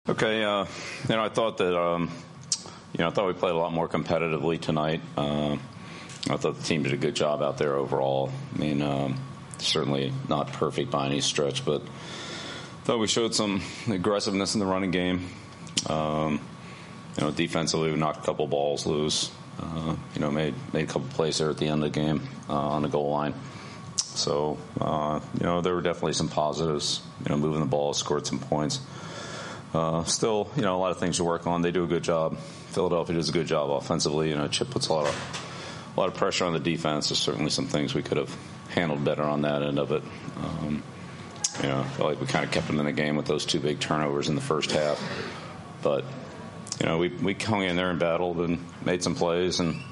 Okay, I thought that I thought we played a lot more competitively tonight. I thought the team did a good job out there overall. I mean, certainly not perfect by any stretch, but thought we showed some aggressiveness in the running game. Defensively, we knocked a couple balls loose. Made a couple plays there at the end of the game on the goal line. So, there were definitely some positives. Moving the ball, scored some points. Still, a lot of things to work on. They do a good job. Philadelphia does a good job offensively. Chip puts a lot of pressure on the defense. There's certainly some things we could have handled better on that end of it. I feel like we kind of kept them in the game with those two big turnovers in the first half. But, we hung in there and battled and made some plays. And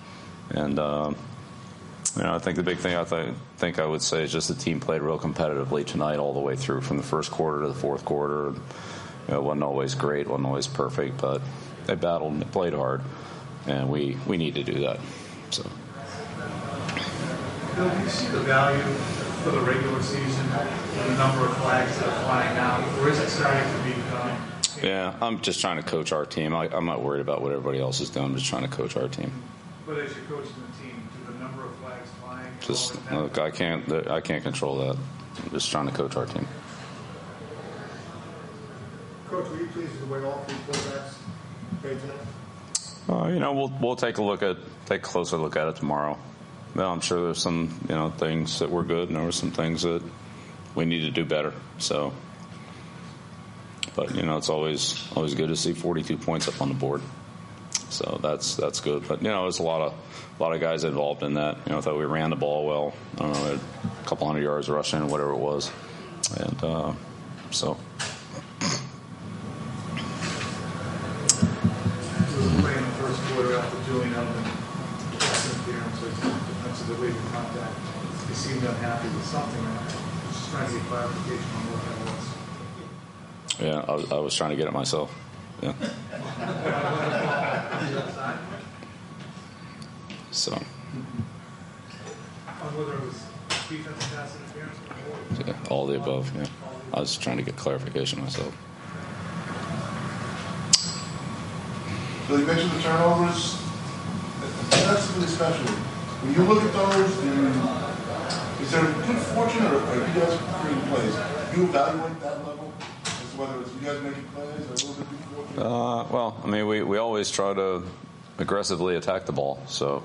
I think the big thing I would say is just the team played real competitively tonight all the way through from the first quarter to the fourth quarter. It wasn't always great, wasn't always perfect, but they battled and they played hard, and we need to do that. So, Bill, do you see the value for the regular season in the number of flags that are flying out, or is it starting to become? Yeah, I'm just trying to coach our team. I'm not worried about what everybody else is doing. I'm just trying to coach our team. But as you're coaching the team, do the number of flags flying? Just look, I can't control that. I'm just trying to coach our team. Coach, were you pleased with the way all three quarterbacks played tonight? We'll take a closer look at it tomorrow. Well, I'm sure there's some things that were good, and there were some things that we need to do better. So, but it's always good to see 42 points up on the board. So that's good. But there's a lot of guys involved in that. I thought we ran the ball well. I don't know, a couple hundred yards rushing, whatever it was, and so. Playing the first quarter after Julian Edelman interference with defensive illegal contact. He seemed unhappy with something. Just trying to get clarification on what that was. Yeah, I was trying to get it myself. Yeah. So. On whether it was defensive pass interference? Yeah, all the above. Yeah, I was trying to get clarification myself. So you mentioned the turnovers. That's really special. When you look at those, is there good fortune or are you guys creating plays? Do you evaluate that level as to whether it's you guys making plays or a little bit good fortune? Well, I mean, we always try to aggressively attack the ball. So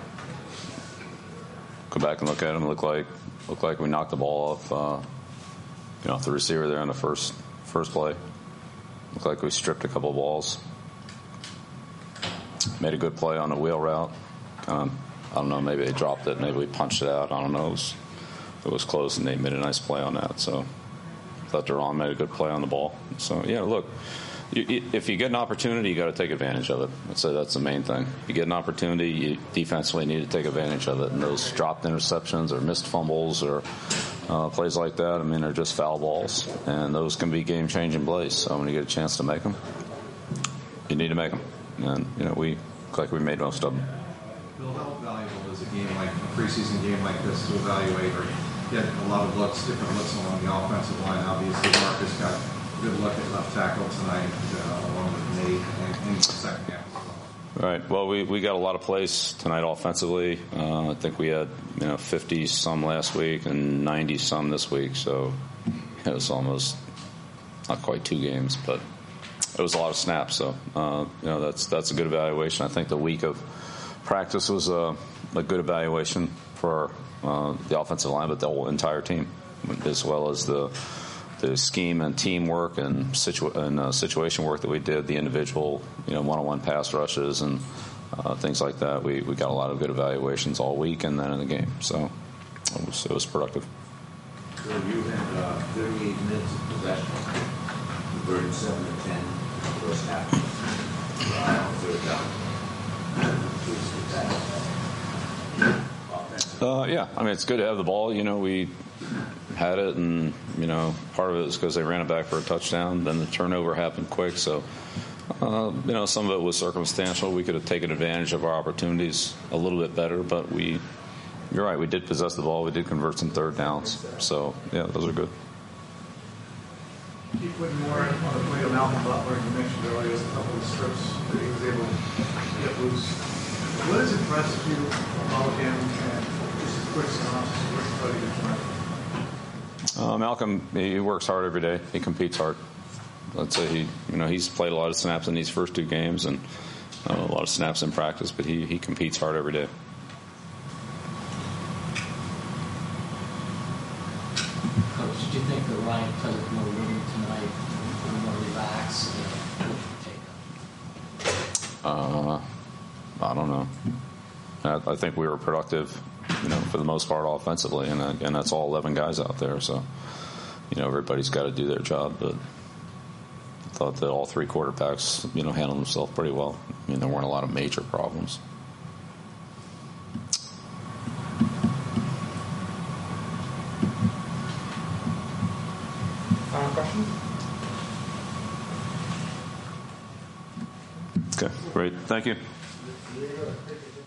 go back and look at them. Look like we knocked the ball off. Off the receiver there on the first play. Looked like we stripped a couple of balls. Made a good play on the wheel route. I don't know, maybe they dropped it, maybe we punched it out. I don't know. It was close, and they made a nice play on that. So thought Duran made a good play on the ball. So, look, if you get an opportunity, you got to take advantage of it. I'd say that's the main thing. You get an opportunity, you defensively need to take advantage of it. And those dropped interceptions or missed fumbles or plays like that, I mean, they're just foul balls. And those can be game-changing plays. So when you get a chance to make them, you need to make them. And, we look like we made most of them. Bill, how valuable is a game like a preseason game like this to evaluate or get a lot of different looks along the offensive line? Obviously, Marcus got a good look at left tackle tonight, along with Nate in the second half. Right. Well, we got a lot of plays tonight offensively. I think we had 50 some last week and 90 some this week. So it was almost not quite 2 games, but it was a lot of snaps. So that's a good evaluation. I think the week of practice was a good evaluation for the offensive line, but the whole entire team, as well as the scheme and teamwork and situation work that we did, the individual, one-on-one pass rushes and things like that. We got a lot of good evaluations all week and then in the game. So it was productive. So you had 38 minutes of possession, converted 7 to 10 in the first half. Third down. Yeah, I mean, it's good to have the ball. We had it, and part of it is because they ran it back for a touchdown. Then the turnover happened quick, so some of it was circumstantial. We could have taken advantage of our opportunities a little bit better, but you're right, we did possess the ball. We did convert some third downs, so yeah, those are good. keep putting more on the plate of Malcolm Butler. You mentioned earlier a couple of strips that he was able to get loose. What has impressed you about him, and just a quick synopsis of what you thought he did tonight? Malcolm, he works hard every day. He competes hard. Let's say he's played a lot of snaps in these first 2 games and a lot of snaps in practice, but he competes hard every day. Coach, do you think that Ryan played more rhythm tonight and more relaxed? What did you take up? I don't know. I think we were productive, for the most part offensively, and that's all 11 guys out there. So, everybody's got to do their job. But I thought that all 3 quarterbacks, handled themselves pretty well. There weren't a lot of major problems. Final question? Okay, great. Thank you.